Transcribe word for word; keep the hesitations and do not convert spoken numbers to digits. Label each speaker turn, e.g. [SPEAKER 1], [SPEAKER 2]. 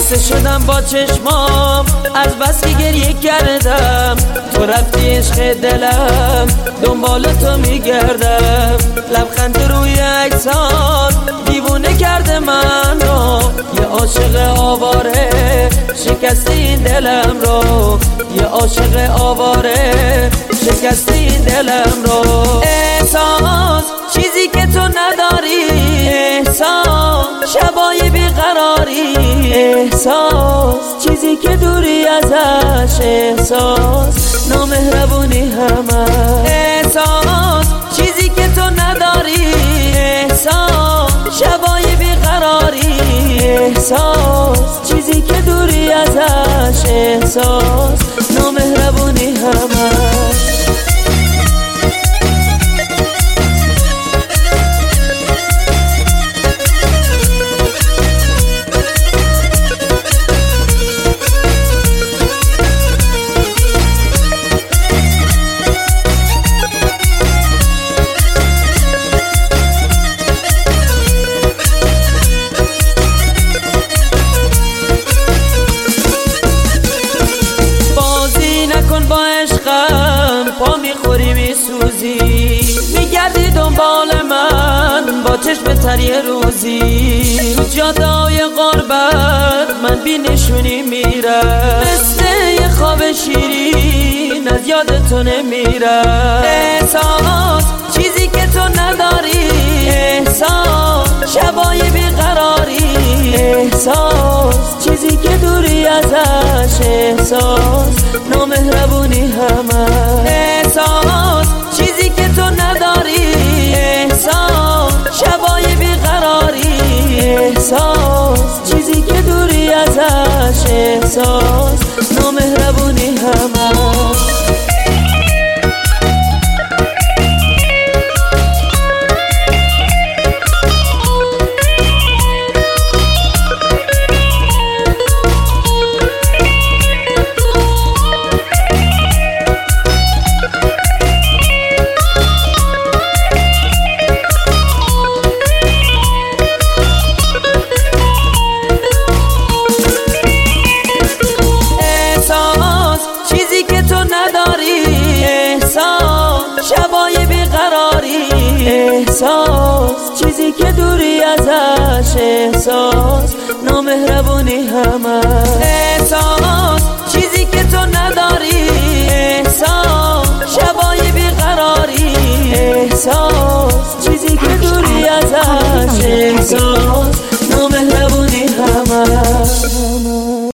[SPEAKER 1] خسته شدم با چشمام از بس که گریه کردم، تو رفتی عشق دلم دنبال تو میگردم. لبخند روی عکسات دیوونه کرده من رو، یه عاشق آواره شکسته این دلم رو، یه عاشق آواره شکسته این دلم رو. احساس چیزی که تو نداری، احساس شبای بیقراری، احساس چیزی که دوری ازش، احساس نامهربونی همه. احساس چیزی که تو نداری، احساس شبای بیقراری، احساس چیزی که دوری ازش، احساس نامهربونی همه. پا میخوری میسوزی، میگردی دنبال من با چشم تری روزی. تو جاده‌های غربت من بی نشونی میرم، مثل یه خواب شیرین از یاد تو نمیرم. احساس چیزی که تو نداری، احساس شبای بیقراری، احساس چیزی که دوری ازش، احساس نامهربونی همه. احساس چیزی که تو نداری، احساس شبای بیقراری، احساس چیزی که دوری ازش، احساس نامهربونی همه. شبای بیقراری، احساس چیزی که دوری ازش، احساس نامهربونی همه. احساس چیزی که تو نداری، احساس شبای بیقراری، احساس چیزی که دوری ازش، احساس